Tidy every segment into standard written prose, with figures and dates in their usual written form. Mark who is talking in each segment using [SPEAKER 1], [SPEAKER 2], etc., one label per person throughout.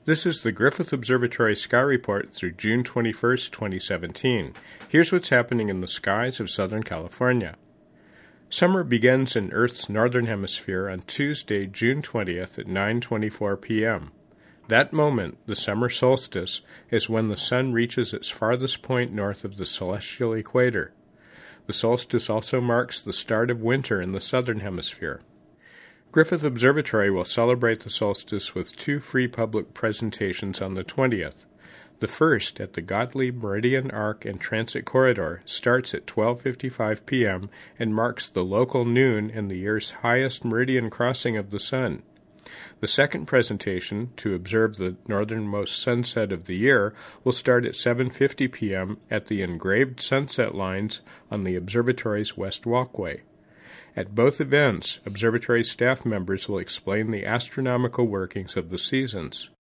[SPEAKER 1] This is the Griffith Observatory Sky Report through June 21, 2017. Here's what's happening in the skies of Southern California. Summer begins in Earth's northern hemisphere on Tuesday, June 20th at 9:24 p.m. That moment, the summer solstice, is when the sun reaches its farthest point north of the celestial equator. The solstice also marks the start of winter in the southern hemisphere. Griffith Observatory will celebrate the solstice with two free public presentations on the 20th. The first, at the Gottlieb Meridian Arc and Transit Corridor, starts at 12:55 p.m. and marks the local noon and the year's highest meridian crossing of the sun. The second presentation, to observe the northernmost sunset of the year, will start at 7:50 p.m. at the engraved sunset lines on the observatory's west walkway. At both events, observatory staff members will explain the astronomical workings of the seasons.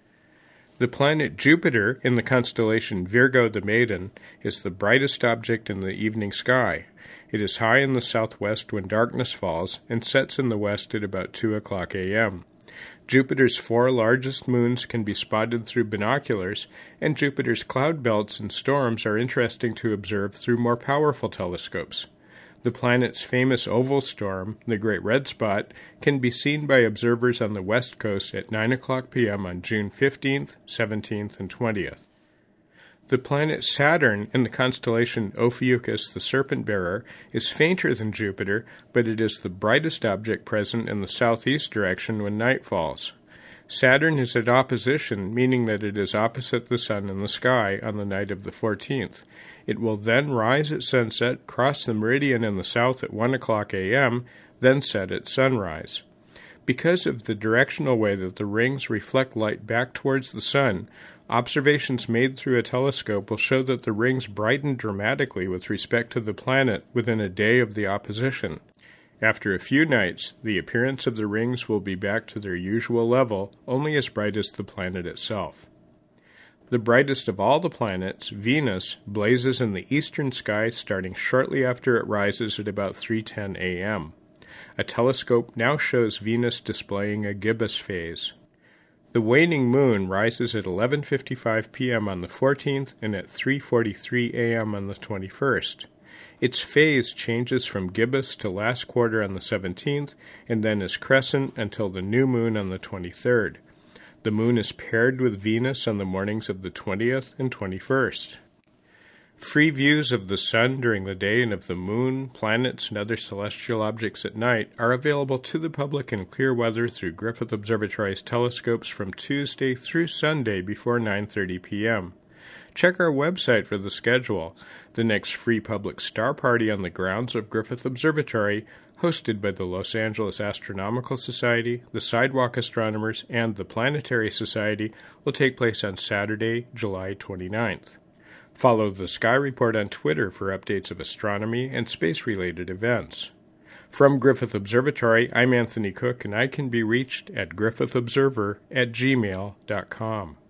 [SPEAKER 1] The planet Jupiter in the constellation Virgo the Maiden is the brightest object in the evening sky. It is high in the southwest when darkness falls and sets in the west at about 2 o'clock a.m. Jupiter's four largest moons can be spotted through binoculars, and Jupiter's cloud belts and storms are interesting to observe through more powerful telescopes. The planet's famous oval storm, the Great Red Spot, can be seen by observers on the west coast at 9 o'clock p.m. on June 15th, 17th, and 20th. The planet Saturn in the constellation Ophiuchus the Serpent Bearer is fainter than Jupiter, but it is the brightest object present in the southeast direction when night falls. Saturn is at opposition, meaning that it is opposite the sun in the sky on the night of the 14th. It will then rise at sunset, cross the meridian in the south at 1 o'clock a.m., then set at sunrise. Because of the directional way that the rings reflect light back towards the sun, observations made through a telescope will show that the rings brighten dramatically with respect to the planet within a day of the opposition. After a few nights, the appearance of the rings will be back to their usual level, only as bright as the planet itself. The brightest of all the planets, Venus, blazes in the eastern sky starting shortly after it rises at about 3:10 a.m. A telescope now shows Venus displaying a gibbous phase. The waning moon rises at 11:55 p.m. on the 14th and at 3:43 a.m. on the 21st. Its phase changes from gibbous to last quarter on the 17th, and then is crescent until the new moon on the 23rd. The moon is paired with Venus on the mornings of the 20th and 21st. Free views of the sun during the day and of the moon, planets, and other celestial objects at night are available to the public in clear weather through Griffith Observatory's telescopes from Tuesday through Sunday before 9:30 p.m. Check our website for the schedule. The next free public star party on the grounds of Griffith Observatory, hosted by the Los Angeles Astronomical Society, the Sidewalk Astronomers, and the Planetary Society, will take place on Saturday, July 29th. Follow the Sky Report on Twitter for updates of astronomy and space-related events. From Griffith Observatory, I'm Anthony Cook, and I can be reached at griffithobserver@gmail.com.